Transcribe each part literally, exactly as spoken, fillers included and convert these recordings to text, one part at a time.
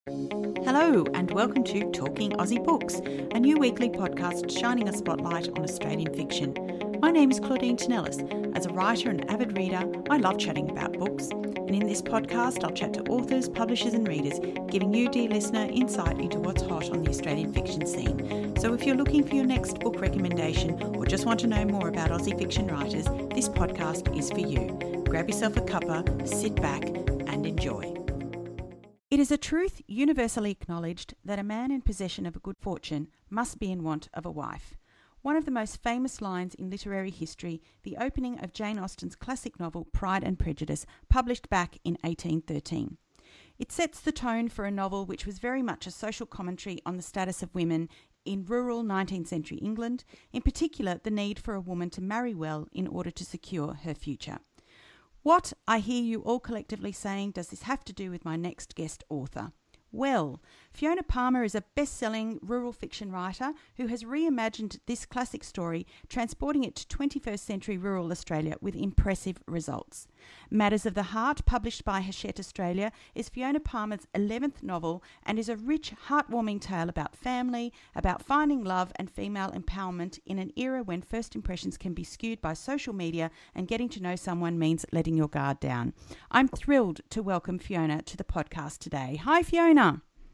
Hello and welcome to Talking Aussie Books, a new weekly podcast shining a spotlight on Australian fiction. My name is Claudine Tinellis. As a writer and avid reader, I love chatting about books. And in this podcast, I'll chat to authors, publishers and readers, giving you, dear listener, insight into what's hot on the Australian fiction scene. So if you're looking for your next book recommendation or just want to know more about Aussie fiction writers, this podcast is for you. Grab yourself a cuppa, sit back and enjoy. It is a truth universally acknowledged that a man in possession of a good fortune must be in want of a wife. One of the most famous lines in literary history, the opening of Jane Austen's classic novel Pride and Prejudice, published back in eighteen thirteen. It sets the tone for a novel which was very much a social commentary on the status of women in rural nineteenth century England, in particular the need for a woman to marry well in order to secure her future. What, I hear you all collectively saying, does this have to do with my next guest author? Well, Fiona Palmer is a best-selling rural fiction writer who has reimagined this classic story, transporting it to twenty-first century rural Australia with impressive results. Matters of the Heart, published by Hachette Australia, is Fiona Palmer's eleventh novel and is a rich, heartwarming tale about family, about finding love and female empowerment in an era when first impressions can be skewed by social media and getting to know someone means letting your guard down. I'm thrilled to welcome Fiona to the podcast today. Hi, Fiona.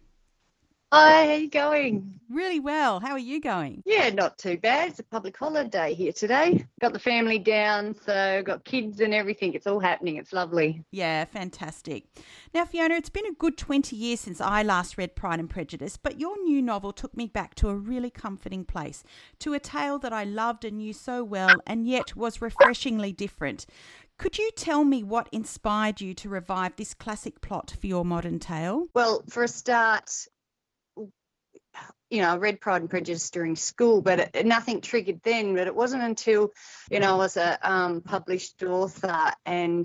Hi, how you going? Really well. How are you going? Yeah, not too bad. It's a public holiday here today. Got the family down, so got kids and everything. It's all happening. It's lovely. Yeah, fantastic. Now, Fiona, it's been a good twenty years since I last read Pride and Prejudice, but your new novel took me back to a really comforting place, to a tale that I loved and knew so well and yet was refreshingly different. Could you tell me what inspired you to revive this classic plot for your modern tale? Well, for a start, you know, I read Pride and Prejudice during school, but it, nothing triggered then. But it wasn't until, you know, I was a um, published author, and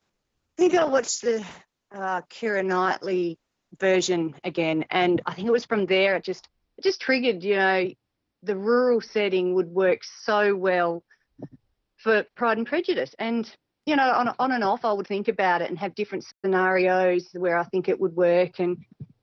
I think I watched the uh, Keira Knightley version again, and I think it was from there it just it just triggered. You know, the rural setting would work so well for Pride and Prejudice, and you know, on on and off, I would think about it and have different scenarios where I think it would work, and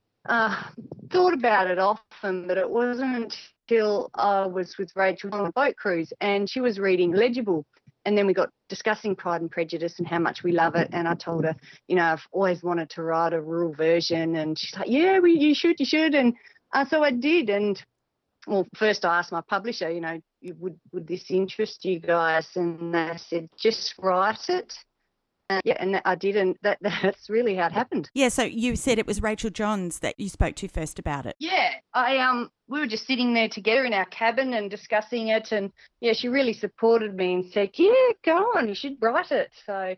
uh, thought about it often, but it wasn't until I was with Rachel on a boat cruise and she was reading Legible, and then we got discussing Pride and Prejudice and how much we love it, and I told her, you know, I've always wanted to write a rural version, and she's like, yeah, well, you should, you should, and uh, so I did, and well, first I asked my publisher, you know, would would this interest you guys? And they said, just write it. Uh, yeah, and I did, and that, that's really how it happened. Yeah, so you said it was Rachel Johns that you spoke to first about it. Yeah, I um, we were just sitting there together in our cabin and discussing it, and yeah, she really supported me and said, yeah, go on, you should write it. So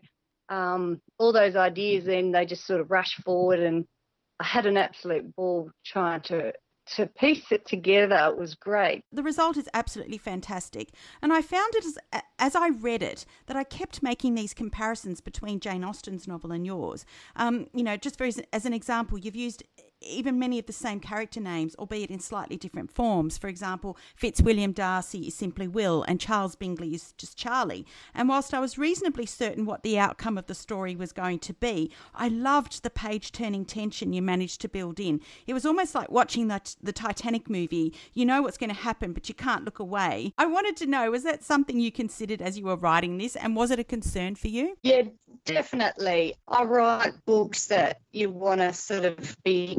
um, all those ideas then, they just sort of rushed forward, and I had an absolute ball trying to to piece it together. It was great. The result is absolutely fantastic. And I found it, as, as I read it, that I kept making these comparisons between Jane Austen's novel and yours. Um, you know, just for, as an example, you've used even many of the same character names, albeit in slightly different forms. For example, Fitzwilliam Darcy is simply Will and Charles Bingley is just Charlie. And whilst I was reasonably certain what the outcome of the story was going to be, I loved the page-turning tension you managed to build in. It was almost like watching the, the Titanic movie. You know what's going to happen, but you can't look away. I wanted to know, was that something you considered as you were writing this, and was it a concern for you? Yeah, definitely. I write books that you want to sort of be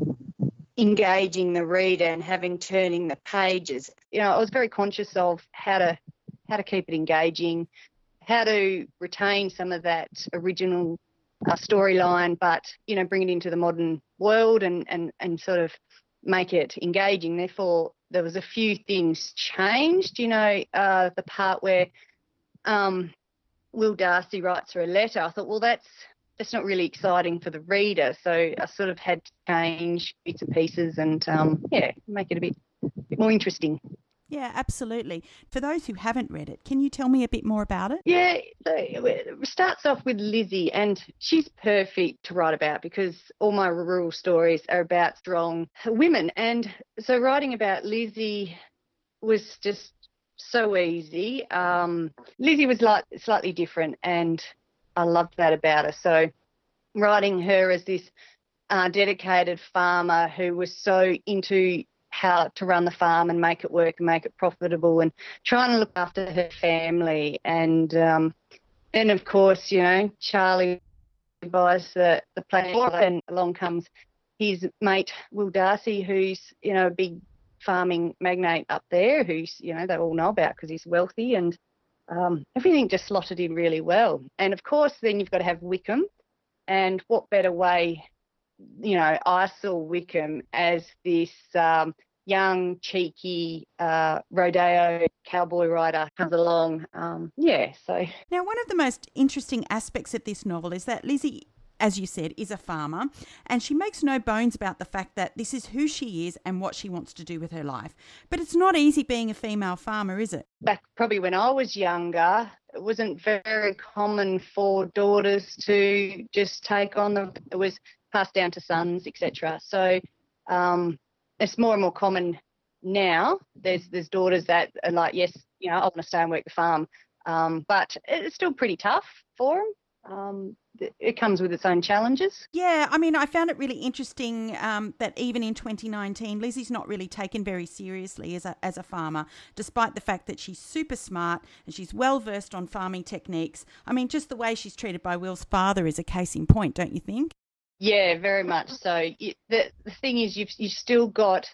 engaging the reader and having turning the pages. You know, I was very conscious of how to how to keep it engaging, how to retain some of that original uh, storyline, but, you know, bring it into the modern world and, and, and sort of make it engaging. Therefore, there was a few things changed, you know, uh, the part where um, Will Darcy writes her a letter. I thought, well, that's that's not really exciting for the reader. So I sort of had to change bits and pieces and, um, yeah, make it a bit, bit more interesting. Yeah, absolutely. For those who haven't read it, can you tell me a bit more about it? Yeah, so it starts off with Lizzie, and she's perfect to write about because all my rural stories are about strong women. And so writing about Lizzie was just so easy. Um, Lizzie was like slightly different, and I loved that about her. So writing her as this uh, dedicated farmer who was so into how to run the farm and make it work and make it profitable and trying to look after her family. And um, then, of course, you know, Charlie buys the, the place and along comes his mate, Will Darcy, who's, you know, a big farming magnate up there who's, you know, they all know about because he's wealthy, and um, everything just slotted in really well. And, of course, then you've got to have Wickham. And what better way, you know, I saw Wickham as this um, young, cheeky uh, rodeo cowboy rider comes along. Um, yeah, so. Now, one of the most interesting aspects of this novel is that Lizzie, as you said, is a farmer, and she makes no bones about the fact that this is who she is and what she wants to do with her life. But it's not easy being a female farmer, is it? Back probably when I was younger, it wasn't very common for daughters to just take on the, it was passed down to sons, et cetera. So um, it's more and more common now. There's there's daughters that are like, yes, you know, I want to stay and work the farm, um, but it's still pretty tough for them. Um, it comes with its own challenges. Yeah, I mean, I found it really interesting um, that even in twenty nineteen, Lizzie's not really taken very seriously as a as a farmer, despite the fact that she's super smart and she's well versed on farming techniques. I mean, just the way she's treated by Will's father is a case in point, don't you think? Yeah, very much so. The the thing is, you've you've still got,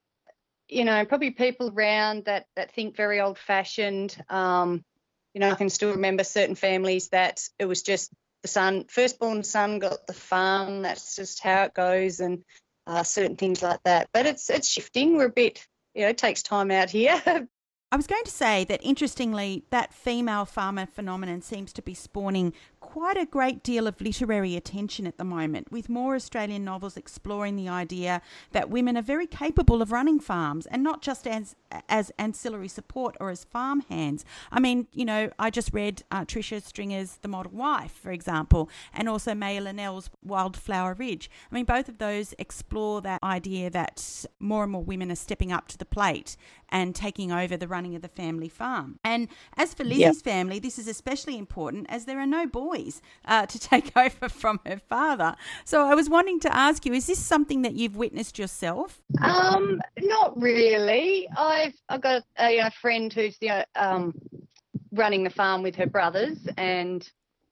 you know, probably people around that that think very old fashioned. Um, you know, I can still remember certain families that it was just the son, firstborn son got the farm. That's just how it goes, and uh, certain things like that. But it's it's shifting. We're a bit, you know, it takes time out here. I was going to say that, interestingly, that female farmer phenomenon seems to be spawning quite a great deal of literary attention at the moment, with more Australian novels exploring the idea that women are very capable of running farms, and not just as as ancillary support or as farm hands. I mean, you know, I just read uh, Tricia Stringer's The Model Wife, for example, and also Maya Linnell's Wildflower Ridge. I mean, both of those explore that idea that more and more women are stepping up to the plate and taking over the running of the family farm. And as for Lizzie's yep. family, this is especially important as there are no boys uh, to take over from her father. So I was wanting to ask you, is this something that you've witnessed yourself? Um, not really. I've I've got a, a friend who's the um running the farm with her brothers, and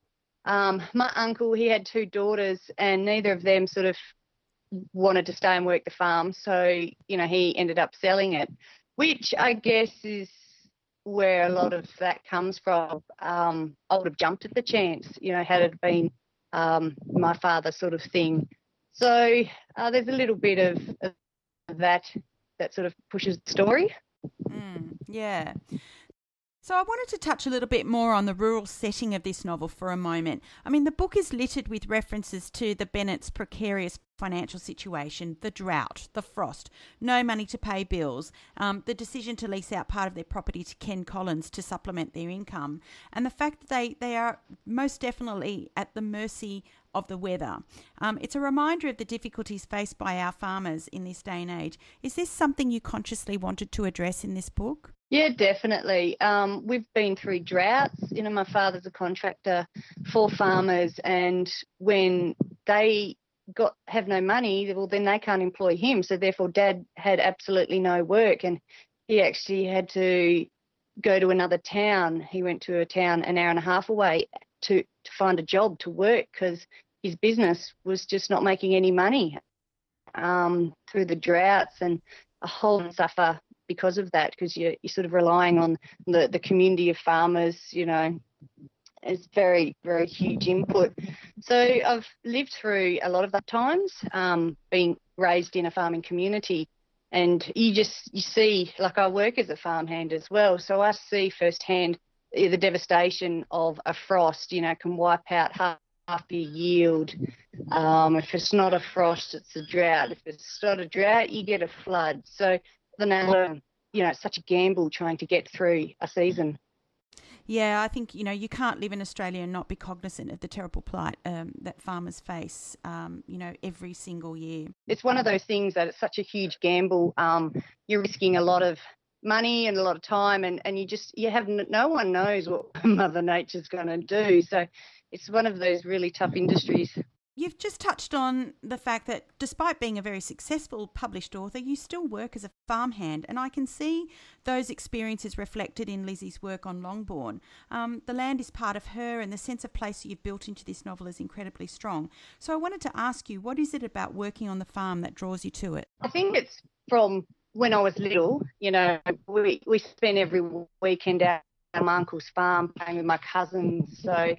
um my uncle, he had two daughters, and neither of them sort of wanted to stay and work the farm. So, you know, he ended up selling it, which I guess is where a lot of that comes from. Um, I would have jumped at the chance, you know, had it been um, my father sort of thing. So uh, there's a little bit of, of that that sort of pushes the story. Mm, yeah. So I wanted to touch a little bit more on the rural setting of this novel for a moment. I mean, the book is littered with references to the Bennetts' precarious financial situation, the drought, the frost, no money to pay bills, um, the decision to lease out part of their property to Ken Collins to supplement their income, and the fact that they, they are most definitely at the mercy of the weather. Um, it's a reminder of the difficulties faced by our farmers in this day and age. Is this something you consciously wanted to address in this book? Yeah, definitely. Um, we've been through droughts. You know, my father's a contractor for farmers, and when they got have no money, well, then they can't employ him. So therefore, Dad had absolutely no work, and he actually had to go to another town. He went to a town an hour and a half away to, to find a job to work because his business was just not making any money um, through the droughts, and a whole suffer because of that, because you're, you're sort of relying on the, the community of farmers, you know. It's very, very huge input. So I've lived through a lot of that times, um, being raised in a farming community, and you just, you see, like I work as a farmhand as well, so I see firsthand the devastation of a frost, you know, can wipe out half, half your yield. Um, if it's not a frost, it's a drought. If it's not a drought, you get a flood. So the, you know, it's such a gamble trying to get through a season. Yeah, I think, you know, you can't live in Australia and not be cognizant of the terrible plight um, that farmers face, um, you know, every single year. It's one of those things that it's such a huge gamble. Um, you're risking a lot of money and a lot of time, and, and you just, you have, no one knows what Mother Nature's going to do. So it's one of those really tough industries. You've just touched on the fact that despite being a very successful published author, you still work as a farmhand, and I can see those experiences reflected in Lizzie's work on Longbourn. Um, the land is part of her, and the sense of place that you've built into this novel is incredibly strong. So I wanted to ask you, what is it about working on the farm that draws you to it? I think it's from when I was little. You know, we, we spent every weekend out at my uncle's farm playing with my cousins. So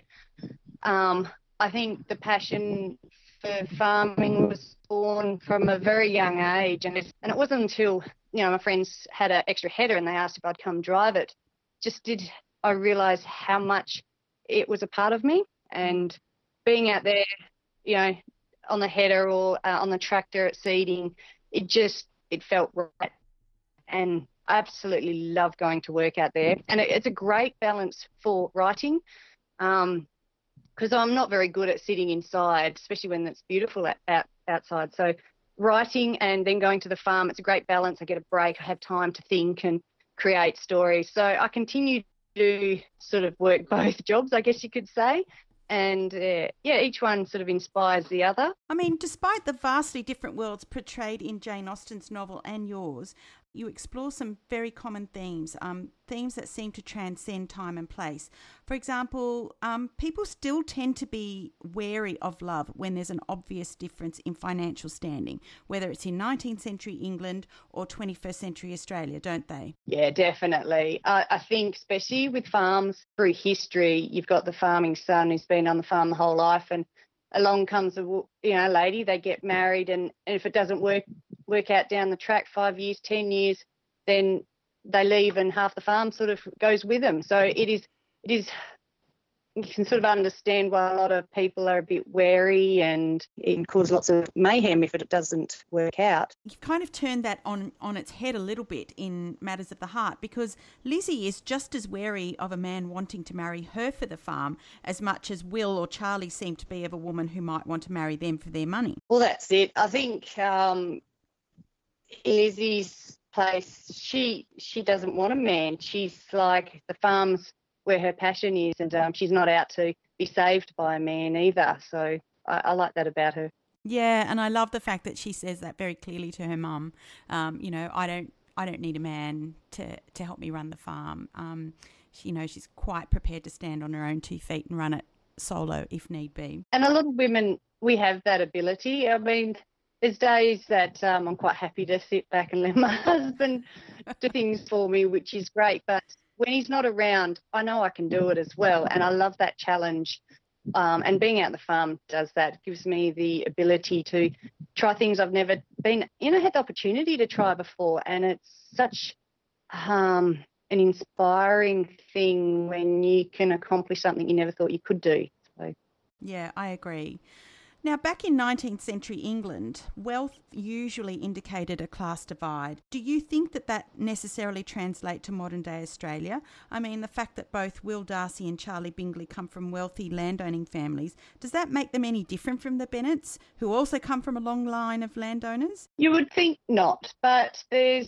um, I think the passion for farming was born from a very young age, and, it's, and it wasn't until, you know, my friends had an extra header and they asked if I'd come drive it, just did I realise how much it was a part of me. And being out there, you know, on the header or uh, on the tractor at seeding, it just, it felt right. And I absolutely love going to work out there. And it, it's a great balance for writing. Um, because I'm not very good at sitting inside, especially when it's beautiful out, out, outside. So writing and then going to the farm, it's a great balance. I get a break. I have time to think and create stories. So I continue to sort of work both jobs, I guess you could say. And, uh, yeah, each one sort of inspires the other. I mean, despite the vastly different worlds portrayed in Jane Austen's novel and yours, you explore some very common themes, um, themes that seem to transcend time and place. For example, um, people still tend to be wary of love when there's an obvious difference in financial standing, whether it's in nineteenth century England or twenty-first century Australia, don't they? Yeah, definitely. I, I think especially with farms through history, you've got the farming son who's been on the farm the whole life, and along comes a you know lady, they get married, and, and if it doesn't work work out down the track, five years, ten years, then they leave and half the farm sort of goes with them. So it is, it is, you can sort of understand why a lot of people are a bit wary, and it can cause lots of mayhem if it doesn't work out. You've kind of turned that on, on its head a little bit in Matters of the Heart, because Lizzie is just as wary of a man wanting to marry her for the farm as much as Will or Charlie seem to be of a woman who might want to marry them for their money. Well, that's it. I think um, Lizzie's place, she she doesn't want a man. She's like, the farm's where her passion is, and um, she's not out to be saved by a man either. So I, I like that about her. Yeah, and I love the fact that she says that very clearly to her mum. Um, you know, I don't I don't need a man to, to help me run the farm. Um, she, you know, she's quite prepared to stand on her own two feet and run it solo if need be. And a lot of women, we have that ability. I mean, there's days that um, I'm quite happy to sit back and let my husband do things for me, which is great. But when he's not around, I know I can do it as well. And I love that challenge. Um, and being out the farm does that. It gives me the ability to try things I've never been, you know, had the opportunity to try before. And it's such um, an inspiring thing when you can accomplish something you never thought you could do. So. Yeah, I agree. Now, back in nineteenth century England, wealth usually indicated a class divide. Do you think that that necessarily translates to modern day Australia? I mean, the fact that both Will Darcy and Charlie Bingley come from wealthy landowning families, does that make them any different from the Bennets, who also come from a long line of landowners? You would think not, but there's,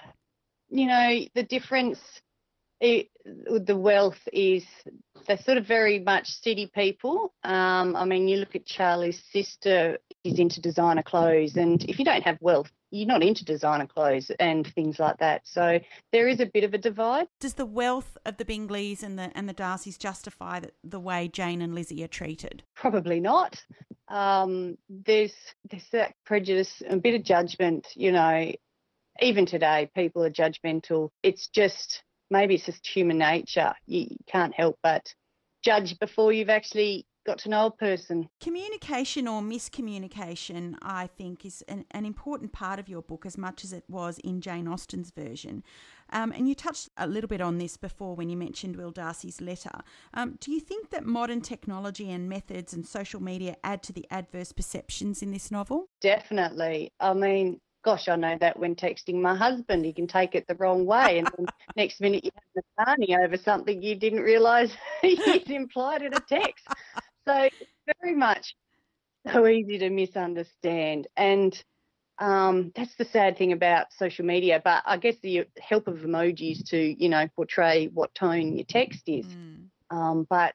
you know, the difference it, the wealth is they're sort of very much city people. Um, I mean, you look at Charlie's sister, she's into designer clothes, and if you don't have wealth, you're not into designer clothes and things like that. So there is a bit of a divide. Does the wealth of the Bingleys and the and the Darcys justify the, the way Jane and Lizzie are treated? Probably not. Um, there's there's that prejudice, a bit of judgment, you know. Even today, people are judgmental. It's just, maybe it's just human nature. You, you can't help but judge before you've actually got to know a person. Communication or miscommunication, I think, is an, an important part of your book as much as it was in Jane Austen's version. Um, and you touched a little bit on this before when you mentioned Will Darcy's letter. Um, do you think that modern technology and methods and social media add to the adverse perceptions in this novel? Definitely. I mean, gosh, I know that when texting my husband, he can take it the wrong way, and then next minute you have a carny over something you didn't realise he's implied in a text. So it's very much so easy to misunderstand. And um, that's the sad thing about social media. But I guess the help of emojis to, you know, portray what tone your text is. Mm. Um, but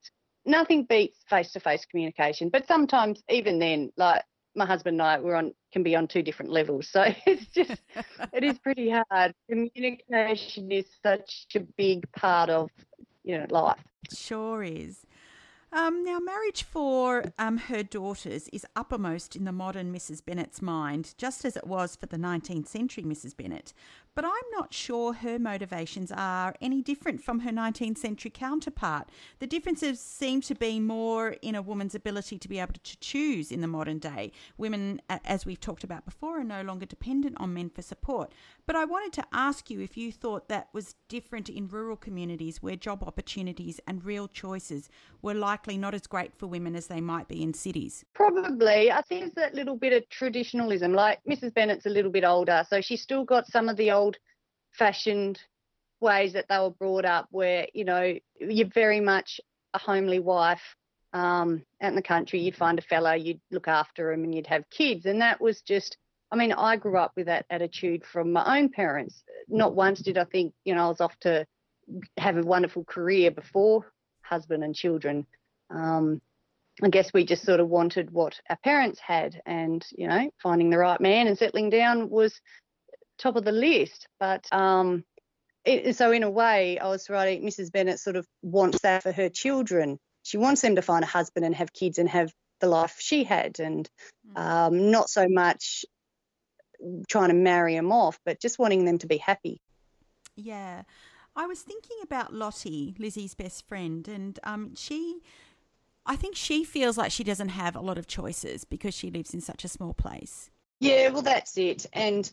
nothing beats face-to-face communication. But sometimes even then, like my husband and I, we're on can be on two different levels. So it's just it is pretty hard. Communication is such a big part of, you know, life. Sure is. Um, now, marriage for um, her daughters is uppermost in the modern Missus Bennet's mind, just as it was for the nineteenth century Missus Bennet. But I'm not sure her motivations are any different from her nineteenth century counterpart. The differences seem to be more in a woman's ability to be able to choose in the modern day. Women, as we've talked about before, are no longer dependent on men for support. But I wanted to ask you if you thought that was different in rural communities where job opportunities and real choices were likely not as great for women as they might be in cities. Probably. I think it's that little bit of traditionalism. Like Missus Bennet's a little bit older, so she's still got some of the old-fashioned ways that they were brought up where, you know, you're very much a homely wife. Um, out in the country, you'd find a fella, you'd look after him and you'd have kids. And that was just, I mean, I grew up with that attitude from my own parents. Not once did I think, you know, I was off to have a wonderful career before husband and children. Um, I guess we just sort of wanted what our parents had, and, you know, finding the right man and settling down was top of the list. But um, it, so in a way, I was right, Missus Bennet sort of wants that for her children. She wants them to find a husband and have kids and have the life she had, and um, not so much trying to marry them off, but just wanting them to be happy. Yeah. I was thinking about Lottie, Lizzie's best friend, and um, she... I think she feels like she doesn't have a lot of choices because she lives in such a small place. Yeah, well, that's it. And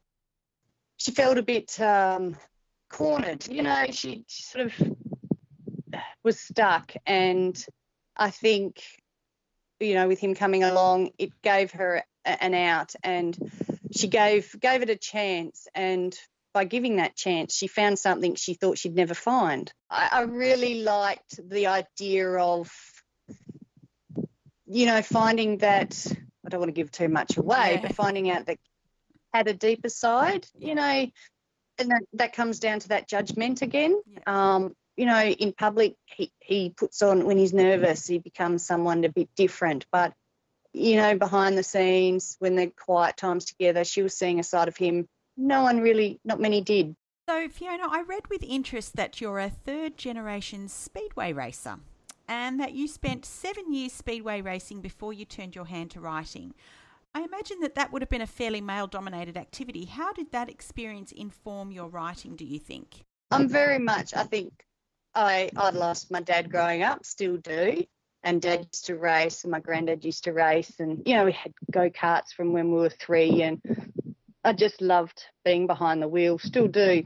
she felt a bit um, cornered. You know, she sort of was stuck. And I think, you know, with him coming along, it gave her a, an out, and she gave gave it a chance. And by giving that chance, she found something she thought she'd never find. I, I really liked the idea of, you know, finding that, I don't want to give too much away, yeah. but finding out that had a deeper side, you know, and that, that comes down to that judgment again. Yeah. Um, you know, in public, he, he puts on, when he's nervous, he becomes someone a bit different. But, you know, behind the scenes, when they're quiet times together, she was seeing a side of him no one really, not many did. So, Fiona, I read with interest that you're a third-generation speedway racer, and that you spent seven years speedway racing before you turned your hand to writing. I imagine that that would have been a fairly male-dominated activity. How did that experience inform your writing, do you think? I'm very much, I think I idolised my dad growing up, still do, and Dad used to race and my granddad used to race, and, you know, we had go-karts from when we were three, and I just loved being behind the wheel, still do.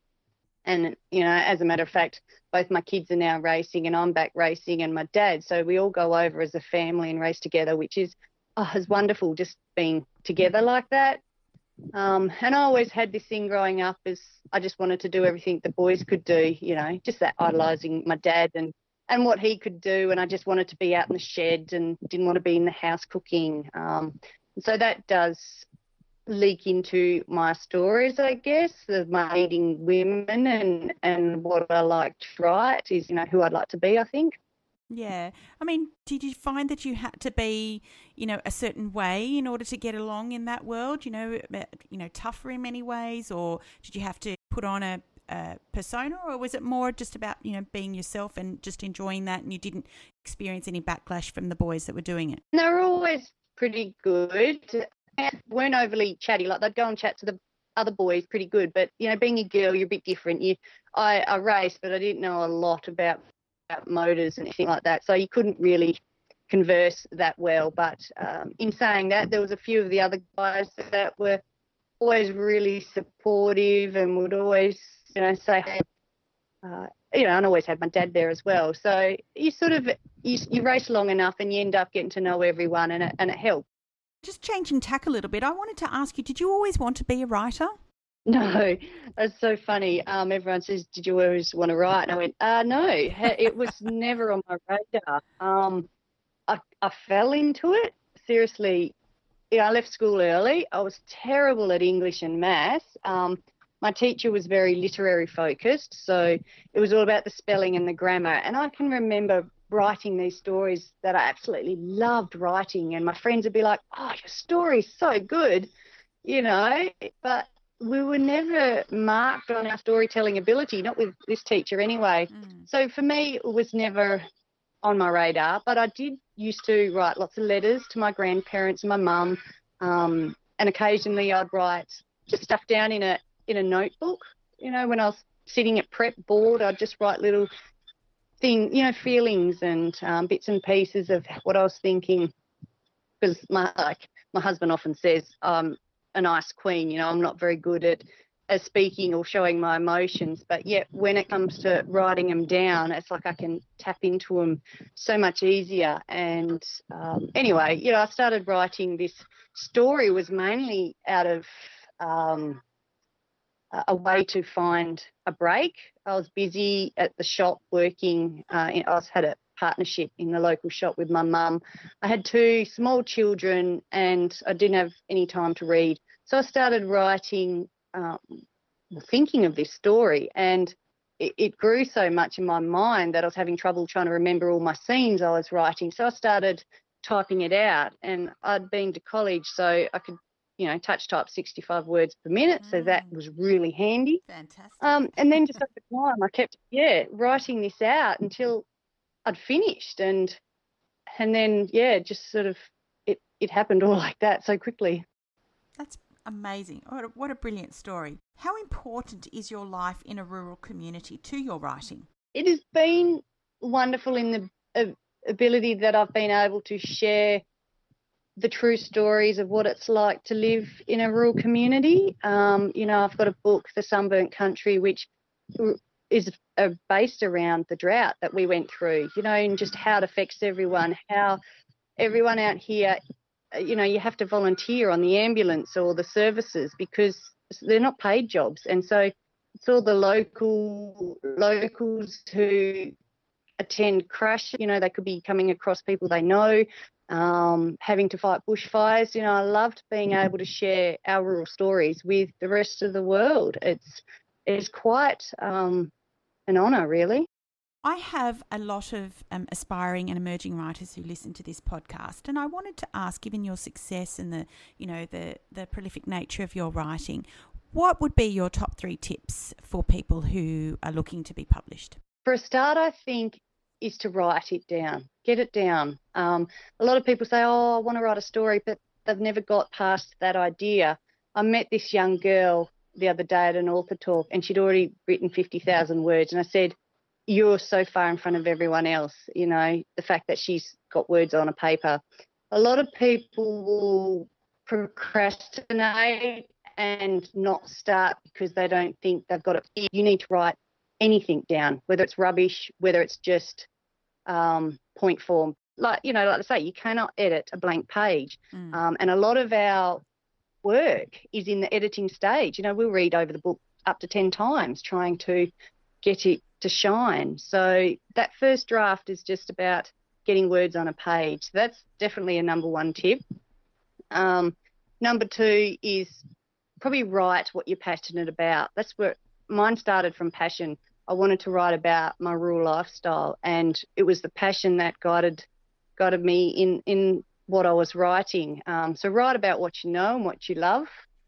And, you know, as a matter of fact, both my kids are now racing and I'm back racing, and my dad. So we all go over as a family and race together, which is, oh, is wonderful, just being together like that. Um, and I always had this thing growing up is I just wanted to do everything the boys could do, you know, just that idolising my dad and, and what he could do. And I just wanted to be out in the shed and didn't want to be in the house cooking. Um, so that does leak into my stories, I guess, of my leading women and, and what I like to write is, you know, who I'd like to be, I think. Yeah. I mean, did you find that you had to be, you know, a certain way in order to get along in that world, you know, you know, tougher in many ways, or did you have to put on a, a persona, or was it more just about, you know, being yourself and just enjoying that, and you didn't experience any backlash from the boys that were doing it? They were always pretty good. Weren't overly chatty, like they'd go and chat to the other boys pretty good, but, you know, being a girl, you're a bit different. You, I, I raced, but I didn't know a lot about, about motors and anything like that, so you couldn't really converse that well. But um, in saying that, there was a few of the other guys that were always really supportive and would always, you know, say, hey, uh, you know, and I always had my dad there as well. So you sort of, you, you race long enough and you end up getting to know everyone, and it, and it helps. Just changing tack a little bit, I wanted to ask you, did you always want to be a writer? No, that's so funny. Um, everyone says, did you always want to write? And I went, uh, no, it was never on my radar. Um, I, I fell into it. Seriously, yeah, I left school early. I was terrible at English and maths. Um, my teacher was very literary focused, so it was all about the spelling and the grammar. And I can remember writing these stories that I absolutely loved writing, and my friends would be like, oh, your story's so good, you know, but we were never marked on our storytelling ability, not with this teacher anyway. Mm. So for me, it was never on my radar, but I did used to write lots of letters to my grandparents and my mum, um, and occasionally I'd write just stuff down in a in a notebook. You know, when I was sitting at prep board, I'd just write little thing, you know, feelings and um, bits and pieces of what I was thinking. Because my like my husband often says, I'm a nice queen. You know, I'm not very good at, at speaking or showing my emotions, but yet when it comes to writing them down, it's like I can tap into them so much easier. And um, anyway, you know, I started writing this story was mainly out of um, a way to find a break. I was busy at the shop working. Uh, I was, had a partnership in the local shop with my mum. I had two small children and I didn't have any time to read. So I started writing, um, thinking of this story, and it, it grew so much in my mind that I was having trouble trying to remember all my scenes I was writing. So I started typing it out, and I'd been to college, so I could, you know, touch type sixty-five words per minute, mm. so that was really handy. Fantastic. Um, and then just over time, I kept, yeah, writing this out until I'd finished, and and then, yeah, just sort of it, it happened all like that so quickly. That's amazing. What a, what a brilliant story. How important is your life in a rural community to your writing? It has been wonderful in the uh, ability that I've been able to share the true stories of what it's like to live in a rural community. Um, you know, I've got a book, The Sunburnt Country, which is uh, based around the drought that we went through, you know, and just how it affects everyone, how everyone out here, you know, you have to volunteer on the ambulance or the services because they're not paid jobs. And so it's all the local locals who attend crash, you know, they could be coming across people they know, um, having to fight bushfires. You know, I loved being able to share our rural stories with the rest of the world. It's it's quite um, an honour, really. I have a lot of um, aspiring and emerging writers who listen to this podcast, and I wanted to ask, given your success and the, you know, the the prolific nature of your writing, what would be your top three tips for people who are looking to be published? For a start, I think is to write it down, get it down. Um, a lot of people say, oh, I want to write a story, but they've never got past that idea. I met this young girl the other day at an author talk, and she'd already written fifty thousand words, and I said, you're so far in front of everyone else, you know, the fact that she's got words on a paper. A lot of people will procrastinate and not start because they don't think they've got it. You need to write anything down, whether it's rubbish, whether it's just um, point form. Like, you know, like I say, you cannot edit a blank page. Mm. Um, and a lot of our work is in the editing stage. You know, we'll read over the book up to ten times trying to get it to shine. So that first draft is just about getting words on a page. So that's definitely a number one tip. Um, number two is probably write what you're passionate about. That's where mine started, from passion. I wanted to write about my rural lifestyle, and it was the passion that guided guided me in, in what I was writing. Um, so write about what you know and what you love,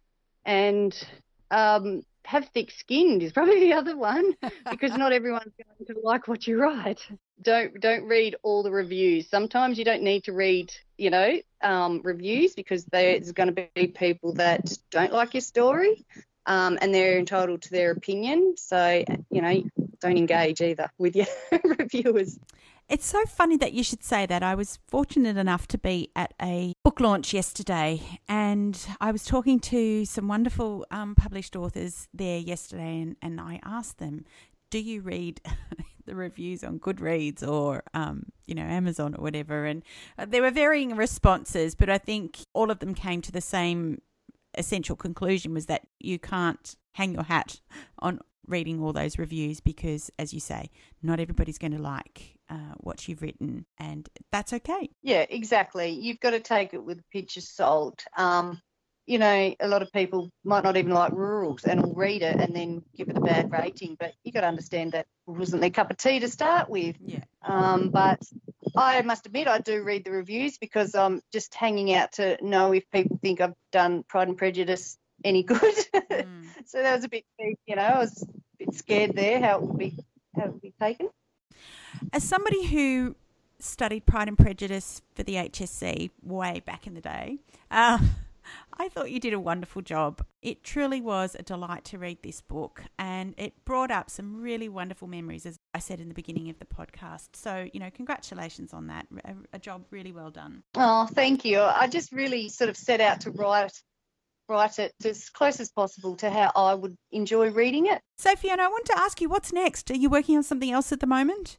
and um, have thick skin is probably the other one, because not everyone's going to like what you write. Don't don't read all the reviews. Sometimes you don't need to read, you know, um, reviews, because there's going to be people that don't like your story, um, and they're entitled to their opinion. So, you know, don't engage either with your reviewers. It's so funny that you should say that. I was fortunate enough to be at a book launch yesterday, and I was talking to some wonderful um, published authors there yesterday, and, and I asked them, do you read the reviews on Goodreads or, um, you know, Amazon or whatever? And there were varying responses, but I think all of them came to the same essential conclusion, was that you can't hang your hat on reading all those reviews, because, as you say, not everybody's going to like uh, what you've written, and that's okay. Yeah, exactly. You've got to take it with a pinch of salt. Um, you know, a lot of people might not even like rurals and will read it and then give it a bad rating. But you got to understand that it wasn't their cup of tea to start with. Yeah. Um, but I must admit I do read the reviews because I'm just hanging out to know if people think I've done Pride and Prejudice any good. Mm. So that was a bit, you know, I was a bit scared there how it would be, how it would be taken. As somebody who studied Pride and Prejudice for the H S C way back in the day, uh, I thought you did a wonderful job. It truly was a delight to read this book, and it brought up some really wonderful memories, as I said in the beginning of the podcast. So, you know, congratulations on that. A, a job really well done. Oh, thank you. I just really sort of set out to write write it as close as possible to how I would enjoy reading it. So, Fiona, I want to ask you, what's next? Are you working on something else at the moment?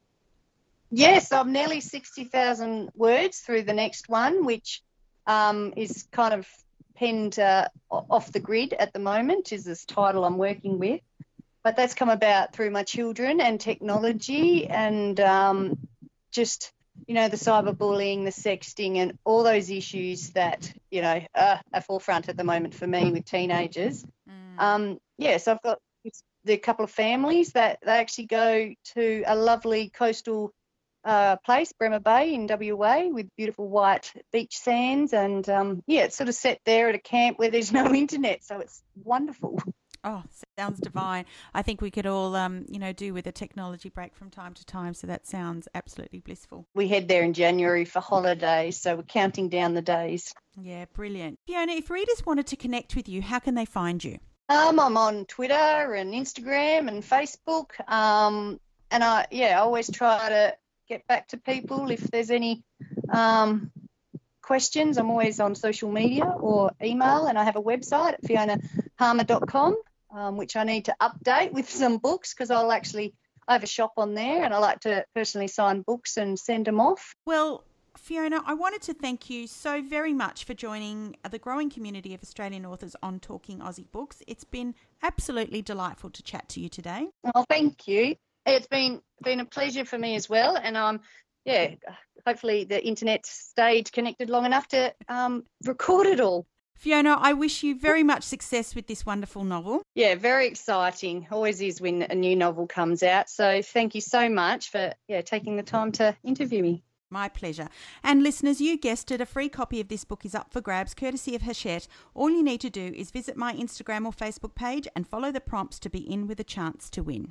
Yes, I'm nearly sixty thousand words through the next one, which um, is kind of penned uh, off the grid at the moment, is this title I'm working with. But that's come about through my children and technology and um, just, you know, the cyberbullying, the sexting and all those issues that, you know, are a forefront at the moment for me with teenagers. Mm. Um, yes, I've got a couple of families that they actually go to a lovely coastal Uh, place, Bremer Bay in W A, with beautiful white beach sands, and um, yeah, it's sort of set there at a camp where there's no internet, so it's wonderful. Oh, sounds divine. I think we could all, um, you know, do with a technology break from time to time, so that sounds absolutely blissful. We head there in January for holidays, so we're counting down the days. Yeah, brilliant. Fiona, if readers wanted to connect with you, how can they find you? Um, I'm on Twitter and Instagram and Facebook, um, and I, yeah, I always try to get back to people if there's any um, questions. I'm always on social media or email, and I have a website at fiona harmer dot com, um, which I need to update with some books because I'll actually, I have a shop on there and I like to personally sign books and send them off. Well, Fiona, I wanted to thank you so very much for joining the growing community of Australian authors on Talking Aussie Books. It's been absolutely delightful to chat to you today. Well, thank you. It's been been a pleasure for me as well, and um, yeah, hopefully the internet stayed connected long enough to um record it all. Fiona, I wish you very much success with this wonderful novel. Yeah, very exciting. Always is when a new novel comes out. So thank you so much for yeah taking the time to interview me. My pleasure. And listeners, you guessed it, a free copy of this book is up for grabs, courtesy of Hachette. All you need to do is visit my Instagram or Facebook page and follow the prompts to be in with a chance to win.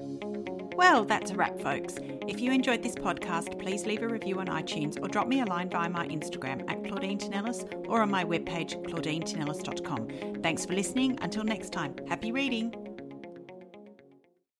Well, that's a wrap, folks. If you enjoyed this podcast, please leave a review on iTunes or drop me a line via my Instagram at Claudine Tinellis or on my webpage claudine tinellis dot com. Thanks for listening. Until next time, happy reading.